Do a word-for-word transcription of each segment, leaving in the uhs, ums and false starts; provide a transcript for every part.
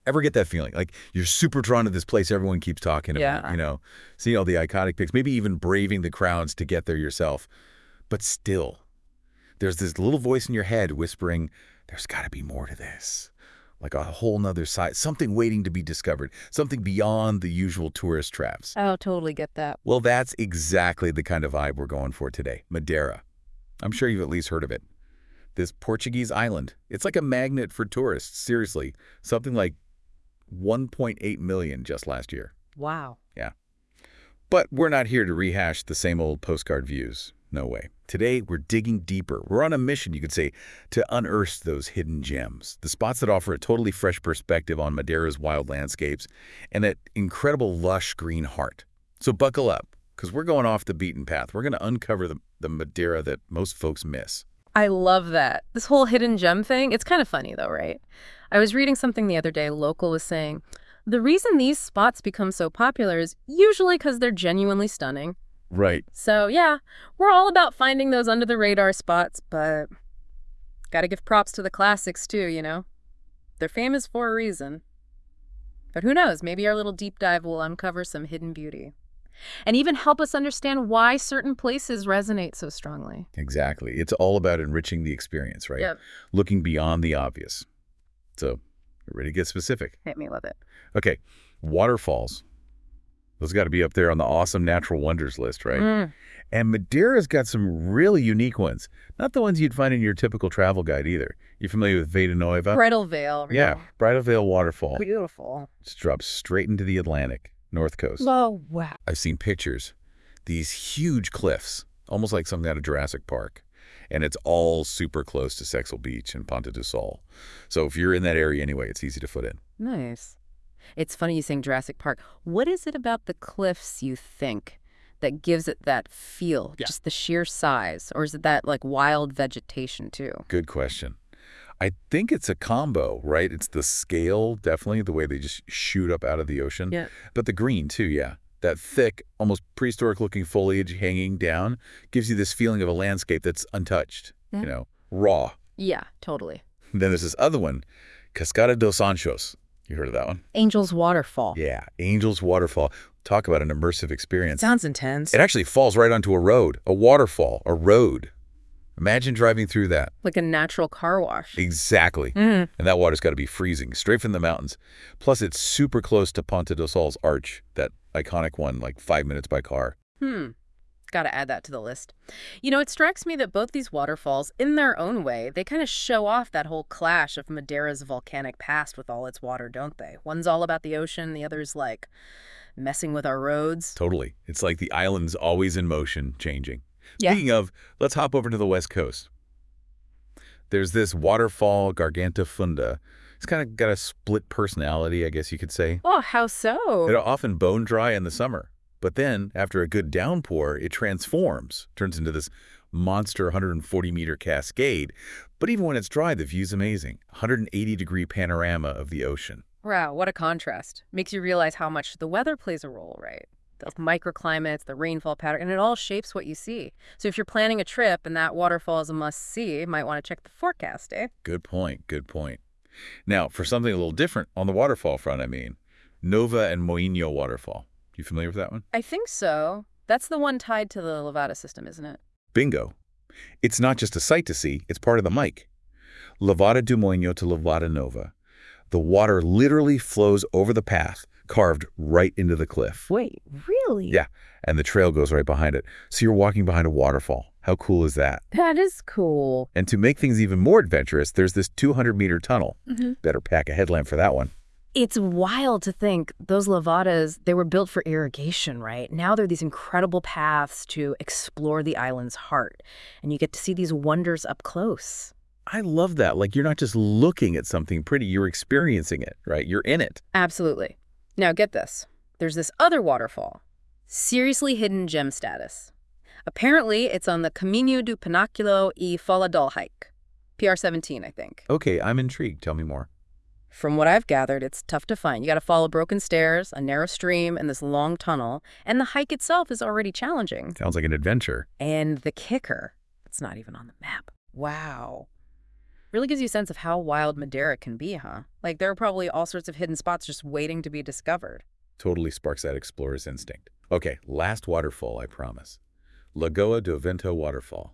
Ever get that feeling? Like you're super drawn to this place everyone keeps talking about, Yeah. you know, seeing all the iconic pics, maybe even braving the crowds to get there yourself. But still, there's this little voice in your head whispering, there's got to be more to this. Like a whole nother side, something waiting to be discovered, something beyond the usual tourist traps. Oh, totally get that. Well, that's exactly the kind of vibe we're going for today, Madeira. I'm sure you've at least heard of it. This Portuguese island. It's like a magnet for tourists, seriously. Something like one point eight million just last year. Wow. Yeah. But we're not here to rehash the same old postcard views. No way. Today, we're digging deeper. We're on a mission, you could say, to unearth those hidden gems, the spots that offer a totally fresh perspective on Madeira's wild landscapes and that incredible lush green heart. So buckle up, because we're going off the beaten path. We're going to uncover the, the Madeira that most folks miss. I love that. This whole hidden gem thing, it's kind of funny though, right? I was reading something the other day, a local was saying, the reason these spots become so popular is usually because they're genuinely stunning. Right. So yeah, we're all about finding those under-the-radar spots, but gotta give props to the classics too, you know? They're famous for a reason. But who knows, maybe our little deep dive will uncover some hidden beauty. And even help us understand why certain places resonate so strongly. Exactly. It's all about enriching the experience, right? Yep. Looking beyond the obvious. So, we're ready to get specific. Hit me with it. Okay, waterfalls. Those got to be up there on the awesome natural wonders list, right? Mm. And Madeira's got some really unique ones. Not the ones you'd find in your typical travel guide either. You familiar with Veda Nova? Bridal Veil. Yeah, Bridal Veil Waterfall. Beautiful. Just drops straight into the Atlantic, North Coast. Oh, wow. I've seen pictures. These huge cliffs, almost like something out of Jurassic Park. And it's all super close to Sexel Beach and Ponta do Sol. So if you're in that area anyway, it's easy to foot in. Nice. It's funny you saying Jurassic Park. What is it about the cliffs, you think, that gives it that feel? Yeah. Just the sheer size? Or is it that, like, wild vegetation, too? Good question. I think it's a combo, right? It's the scale, definitely, the way they just shoot up out of the ocean. Yeah. But the green, too, yeah. That thick, almost prehistoric-looking foliage hanging down gives you this feeling of a landscape that's untouched, Yeah. you know, raw. Yeah, totally. Then there's this other one, Cascada dos Anjos. You heard of that one? Angel's Waterfall. Yeah, Angel's Waterfall. Talk about an immersive experience. Sounds intense. It actually falls right onto a road, a waterfall, a road. Imagine driving through that. Like a natural car wash. Exactly. Mm. And that water's got to be freezing, straight from the mountains. Plus, it's super close to Ponta do Sol's arch, that iconic one, like five minutes by car. Hmm. Got to add that to the list. You know, it strikes me that both these waterfalls, in their own way, they kind of show off that whole clash of Madeira's volcanic past with all its water, don't they? One's all about the ocean, the other's like messing with our roads. Totally. It's like the island's always in motion, changing. Yeah. Speaking of, let's hop over to the west coast. There's this waterfall, Garganta Funda. It's kind of got a split personality, I guess you could say. Oh, how so? It'll often bone dry in the summer. But then, after a good downpour, it transforms, turns into this monster one hundred forty meter cascade. But even when it's dry, the view's amazing. one hundred eighty degree panorama of the ocean. Wow, what a contrast. Makes you realize how much the weather plays a role, right? The microclimates, the rainfall pattern, and it all shapes what you see. So if you're planning a trip and that waterfall is a must-see, you might want to check the forecast, eh? Good point, good point. Now, for something a little different on the waterfall front, I mean, Nova and Moinho Waterfall. You familiar with that one? I think so. That's the one tied to the Levada system, isn't it? Bingo. It's not just a sight to see, it's part of the mic. Levada do Moinho to Levada Nova. The water literally flows over the path, carved right into the cliff. Wait, really? Yeah, and the trail goes right behind it. So you're walking behind a waterfall. How cool is that? That is cool. And to make things even more adventurous, there's this two hundred meter tunnel. Mm-hmm. Better pack a headlamp for that one. It's wild to think those levadas, they were built for irrigation, right? Now they're these incredible paths to explore the island's heart. And you get to see these wonders up close. I love that. Like, you're not just looking at something pretty, you're experiencing it, right? You're in it. Absolutely. Now get this. There's this other waterfall. Seriously hidden gem status. Apparently, it's on the Caminho do Pináculo e Faladol hike. P R seventeen, I think. Okay, I'm intrigued. Tell me more. From what I've gathered, it's tough to find. You got to follow broken stairs, a narrow stream, and this long tunnel. And the hike itself is already challenging. Sounds like an adventure. And the kicker, it's not even on the map. Wow. Really gives you a sense of how wild Madeira can be, huh? Like, there are probably all sorts of hidden spots just waiting to be discovered. Totally sparks that explorer's instinct. Okay, last waterfall, I promise. Lagoa do Vento waterfall.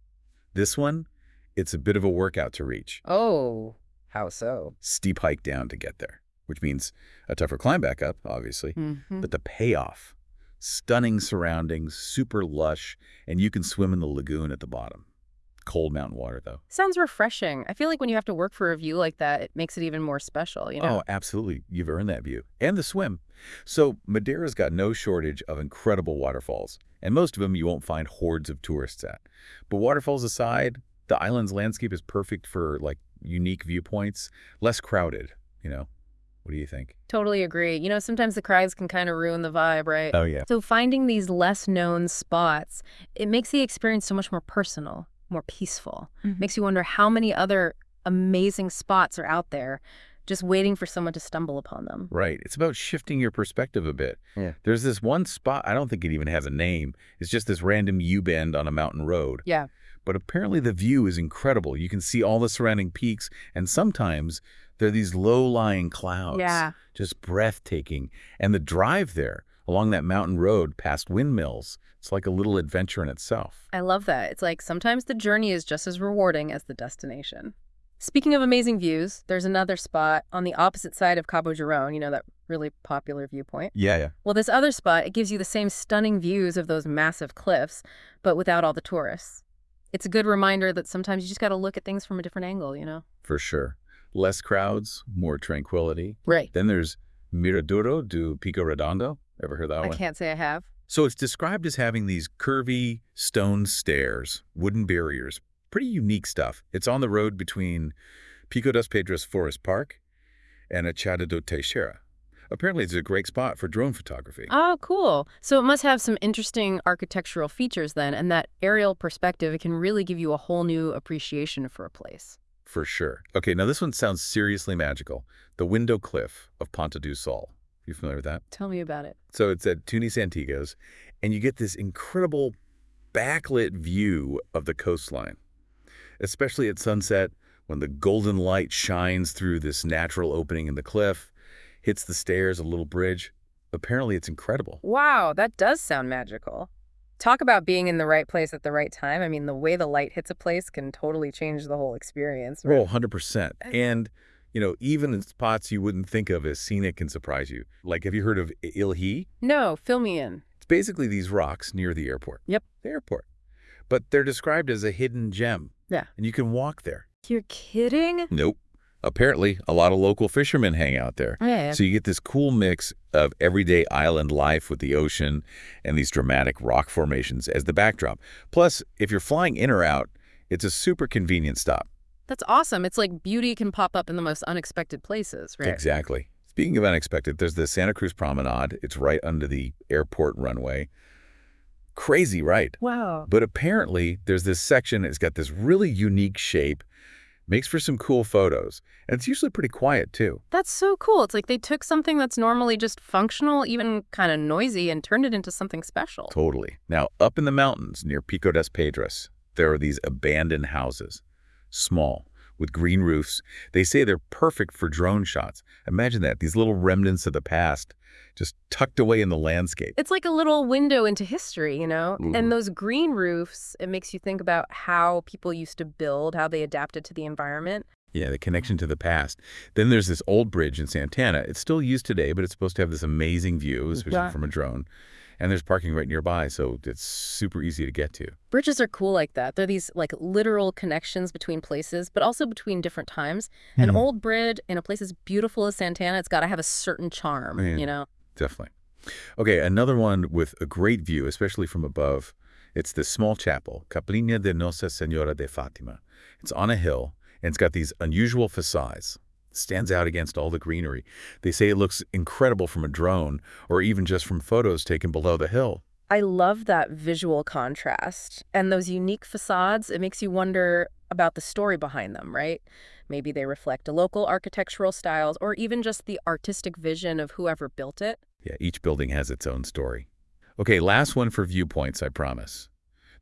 This one, it's a bit of a workout to reach. Oh, how so? Steep hike down to get there, which means a tougher climb back up, obviously. Mm-hmm. But the payoff, stunning surroundings, super lush, and you can swim in the lagoon at the bottom. Cold mountain water, though. Sounds refreshing. I feel like when you have to work for a view like that, it makes it even more special, you know? Oh, absolutely. You've earned that view. And the swim. So Madeira's got no shortage of incredible waterfalls, and most of them you won't find hordes of tourists at. But waterfalls aside, the island's landscape is perfect for, like, unique viewpoints, less crowded, you know? What do you think? Totally agree. You know, sometimes the crowds can kind of ruin the vibe, right? Oh, yeah. So finding these less-known spots, it makes the experience so much more personal, more peaceful. Mhm. Makes you wonder how many other amazing spots are out there just waiting for someone to stumble upon them. Right. It's about shifting your perspective a bit. Yeah. There's this one spot, I don't think it even has a name. It's just this random U-bend on a mountain road. Yeah. But apparently the view is incredible. You can see all the surrounding peaks, and sometimes there are these low-lying clouds. Yeah. Just breathtaking. And the drive there along that mountain road past windmills, it's like a little adventure in itself. I love that. It's like sometimes the journey is just as rewarding as the destination. Speaking of amazing views, there's another spot on the opposite side of Cabo Giron, you know, that really popular viewpoint. Yeah, yeah. Well, this other spot, it gives you the same stunning views of those massive cliffs, but without all the tourists. It's a good reminder that sometimes you just got to look at things from a different angle, you know? For sure. Less crowds, more tranquility. Right. Then there's Miraduro do Pico Redondo. Ever heard that I one? can't say I have. So it's described as having these curvy stone stairs, wooden barriers, pretty unique stuff. It's on the road between Pico das Pedras Forest Park and Achada do Teixeira. Apparently it's a great spot for drone photography. Oh, cool. So it must have some interesting architectural features then, and that aerial perspective, it can really give you a whole new appreciation for a place. For sure. Okay, now this one sounds seriously magical. The Window Cliff of Ponta do Sol. You familiar with that? Tell me about it. So it's at Tunis Antigos, and you get this incredible backlit view of the coastline, especially at sunset when the golden light shines through this natural opening in the cliff, hits the stairs, a little bridge. Apparently it's incredible. Wow, that does sound magical. Talk about being in the right place at the right time. I mean, the way the light hits a place can totally change the whole experience. Right? Oh, one hundred percent. And, you know, even in spots you wouldn't think of as scenic can surprise you. Like, have you heard of Ilhi? No, fill me in. It's basically these rocks near the airport. Yep. The airport. But they're described as a hidden gem. Yeah. And you can walk there. You're kidding? Nope. Apparently, a lot of local fishermen hang out there. Yeah. So you get this cool mix of everyday island life with the ocean and these dramatic rock formations as the backdrop. Plus, if you're flying in or out, it's a super convenient stop. That's awesome. It's like beauty can pop up in the most unexpected places, right? Exactly. Speaking of unexpected, there's the Santa Cruz Promenade. It's right under the airport runway. Crazy, right? Wow. But apparently, there's this section, it's got this really unique shape, makes for some cool photos. And it's usually pretty quiet, too. That's so cool. It's like they took something that's normally just functional, even kind of noisy, and turned it into something special. Totally. Now, up in the mountains near Pico das Pedras, there are these abandoned houses. Small, with green roofs. They say they're perfect for drone shots. Imagine that, these little remnants of the past just tucked away in the landscape. It's like a little window into history, you know? Mhm. And those green roofs, it makes you think about how people used to build, how they adapted to the environment. Yeah, the connection to the past. Then there's this old bridge in Santana. It's still used today, but it's supposed to have this amazing view, especially Yeah. from a drone. And there's parking right nearby, so it's super easy to get to. Bridges are cool like that. They're these like literal connections between places, but also between different times. An Mhm. old bridge in a place as beautiful as Santana, it's got to have a certain charm, Yeah. you know? Definitely. Okay, another one with a great view, especially from above. It's this small chapel, Capilina de Nossa Senhora de Fátima. It's on a hill, and it's got these unusual facades. It stands out against all the greenery. They say it looks incredible from a drone, or even just from photos taken below the hill. I love that visual contrast. And those unique facades, it makes you wonder about the story behind them, right? Maybe they reflect a local architectural styles or even just the artistic vision of whoever built it. Yeah, each building has its own story. Okay, last one for viewpoints, I promise.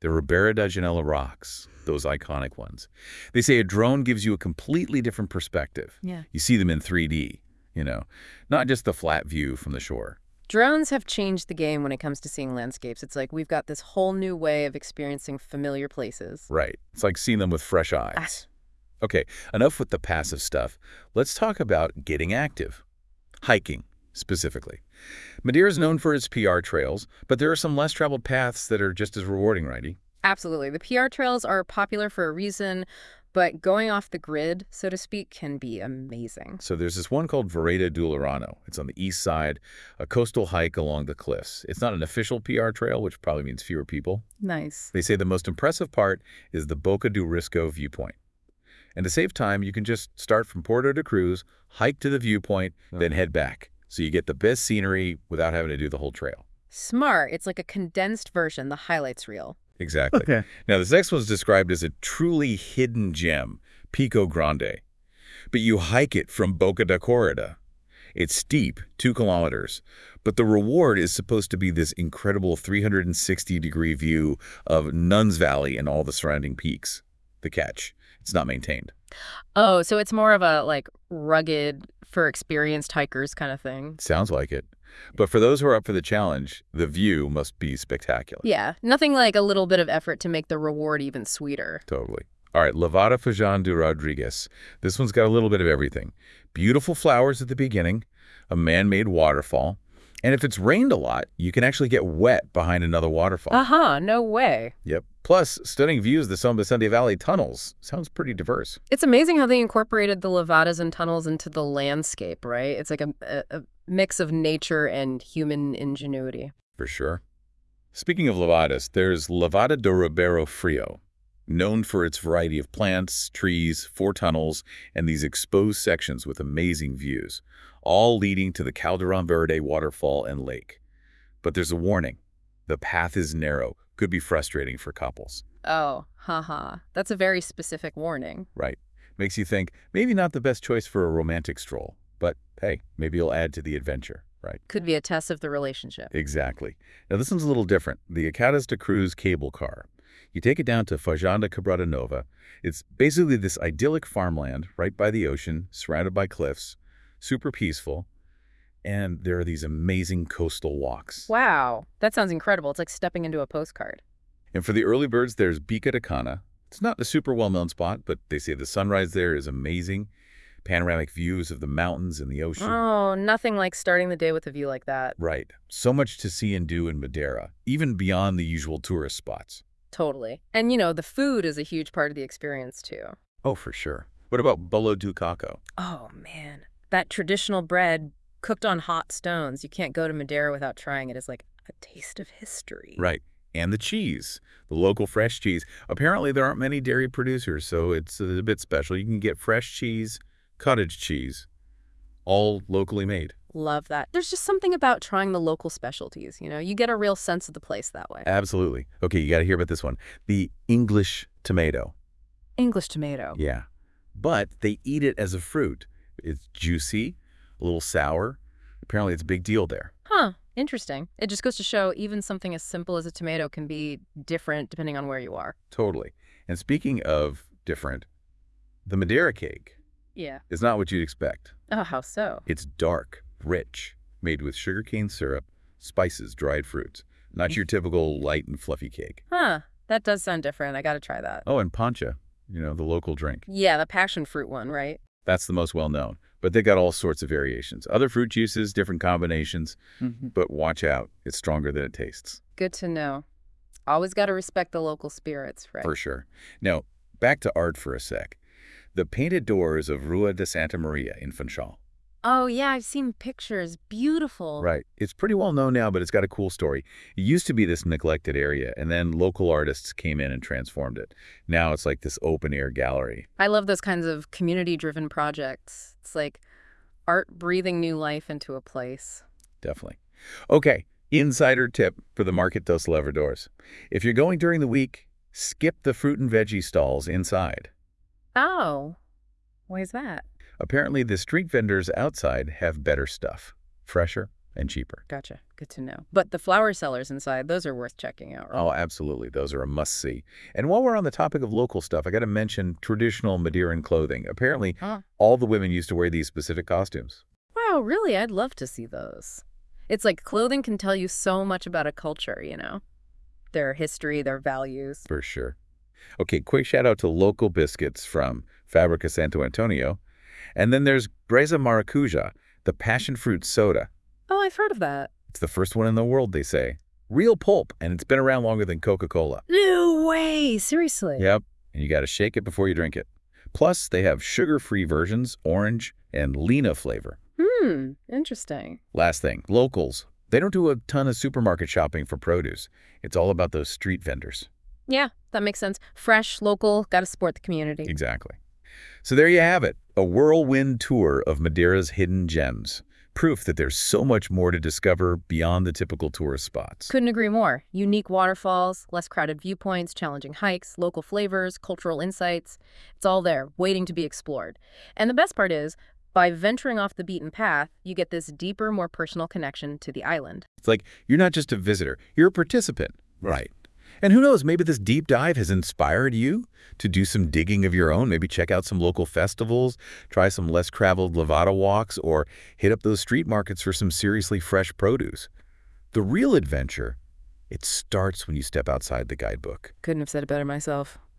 the Ribera da Janela rocks, those iconic ones. They say a drone gives you a completely different perspective. Yeah. You see them in three D, you know, not just the flat view from the shore. Drones have changed the game when it comes to seeing landscapes. It's like we've got this whole new way of experiencing familiar places. Right. It's like seeing them with fresh eyes. Okay, enough with the passive stuff. Let's talk about getting active. Hiking, specifically. Madeira is known for its P R trails, but there are some less traveled paths that are just as rewarding, righty? Absolutely. The P R trails are popular for a reason, but going off the grid, so to speak, can be amazing. So there's this one called Vereda do Lurano. It's on the east side, a coastal hike along the cliffs. It's not an official P R trail, which probably means fewer people. Nice. They say the most impressive part is the Boca do Risco viewpoint. And to save time, you can just start from Porto de Cruz, hike to the viewpoint, oh. then head back. So you get the best scenery without having to do the whole trail. Smart. It's like a condensed version, the highlights reel. Exactly. Okay. Now, this next one's described as a truly hidden gem, Pico Grande. But you hike it from Boca da Corrida. It's steep, two kilometers, but the reward is supposed to be this incredible three hundred sixty degree view of Nuns Valley and all the surrounding peaks. The catch, it's not maintained. Oh, so it's more of a, like, rugged, for experienced hikers kind of thing. Sounds like it. But for those who are up for the challenge, the view must be spectacular. Yeah, nothing like a little bit of effort to make the reward even sweeter. Totally. All right, Lavada Feijão do Rodrigues. This one's got a little bit of everything. Beautiful flowers at the beginning, a man-made waterfall, and if it's rained a lot, you can actually get wet behind another waterfall. Uh-huh, no way. Yep. Plus, stunning views of the São Vicente Valley tunnels. Sounds pretty diverse. It's amazing how they incorporated the lavadas and tunnels into the landscape, right? It's like a, a, a mix of nature and human ingenuity. For sure. Speaking of lavadas, there's Lavada do Ribeiro Frio, known for its variety of plants, trees, four tunnels, and these exposed sections with amazing views, all leading to the Caldeirão Verde waterfall and lake. But there's a warning. The path is narrow, could be frustrating for couples. Oh, haha. That's a very specific warning. Right. Makes you think, maybe not the best choice for a romantic stroll, but hey, maybe it'll add to the adventure, right? Could be a test of the relationship. Exactly. Now this one's a little different. The Acadas de Cruz cable car. You take it down to Feijão da Quebrada Nova. It's basically this idyllic farmland right by the ocean, surrounded by cliffs, super peaceful, and there are these amazing coastal walks. Wow, that sounds incredible. It's like stepping into a postcard. And for the early birds, there's Bica de Cana. It's not a super well-known spot, but they say the sunrise there is amazing. Panoramic views of the mountains and the ocean. Oh, nothing like starting the day with a view like that. Right. So much to see and do in Madeira, even beyond the usual tourist spots. Totally. And, you know, the food is a huge part of the experience, too. Oh, for sure. What about bolo do caco? Oh, man. That traditional bread cooked on hot stones. You can't go to Madeira without trying it. It's like a taste of history. Right. And the cheese, the local fresh cheese. Apparently, there aren't many dairy producers, so it's a bit special. You can get fresh cheese, cottage cheese, all locally made. Love that. There's just something about trying the local specialties, you know? You get a real sense of the place that way. Absolutely. Okay, you got to hear about this one. The English tomato. English tomato. Yeah. But they eat it as a fruit. It's juicy, a little sour. Apparently, it's a big deal there. Huh. Interesting. It just goes to show even something as simple as a tomato can be different depending on where you are. Totally. And speaking of different, the Madeira cake yeah. is not what you'd expect. Oh, how so? It's dark, rich, made with sugarcane syrup, spices, dried fruits. Not your typical light and fluffy cake. Huh. That does sound different. I got to try that. Oh, and pancha, you know, the local drink. Yeah, the passion fruit one, right? That's the most well-known. But they got all sorts of variations. Other fruit juices, different combinations. Mm-hmm. But watch out. It's stronger than it tastes. Good to know. Always got to respect the local spirits, right? For sure. Now, back to art for a sec. The painted doors of Rua de Santa Maria in Funchal. Oh, yeah, I've seen pictures. Beautiful. Right. It's pretty well known now, but it's got a cool story. It used to be this neglected area, and then local artists came in and transformed it. Now it's like this open-air gallery. I love those kinds of community-driven projects. It's like art breathing new life into a place. Definitely. Okay, insider tip for the Market dos Lavradores. If you're going during the week, skip the fruit and veggie stalls inside. Oh, why is that? Apparently, the street vendors outside have better stuff. Fresher, and cheaper. Gotcha. Good to know. But the flower sellers inside, those are worth checking out, right? Oh, absolutely. Those are a must-see. And while we're on the topic of local stuff, I got to mention traditional Madeiran clothing. Apparently, Huh. all the women used to wear these specific costumes. Wow, really? I'd love to see those. It's like clothing can tell you so much about a culture, you know? Their history, their values. For sure. Okay, quick shout out to local biscuits from Fabrica Santo Antonio. And then there's Greza Maracuja, the passion fruit soda. Oh, I've heard of that. It's the first one in the world, they say. Real pulp, and it's been around longer than Coca-Cola. No way! Seriously? Yep, and you got to shake it before you drink it. Plus, they have sugar-free versions, orange, and Lena flavor. Hmm, interesting. Last thing, locals. They don't do a ton of supermarket shopping for produce. It's all about those street vendors. Yeah, that makes sense. Fresh, local, gotta support the community. Exactly. So there you have it, a whirlwind tour of Madeira's hidden gems. Proof that there's so much more to discover beyond the typical tourist spots. Couldn't agree more. Unique waterfalls, less crowded viewpoints, challenging hikes, local flavors, cultural insights. It's all there, waiting to be explored. And the best part is, by venturing off the beaten path, you get this deeper, more personal connection to the island. It's like you're not just a visitor, you're a participant. Right. And who knows, maybe this deep dive has inspired you to do some digging of your own, maybe check out some local festivals, try some less traveled Levada walks, or hit up those street markets for some seriously fresh produce. The real adventure, it starts when you step outside the guidebook. Couldn't have said it better myself.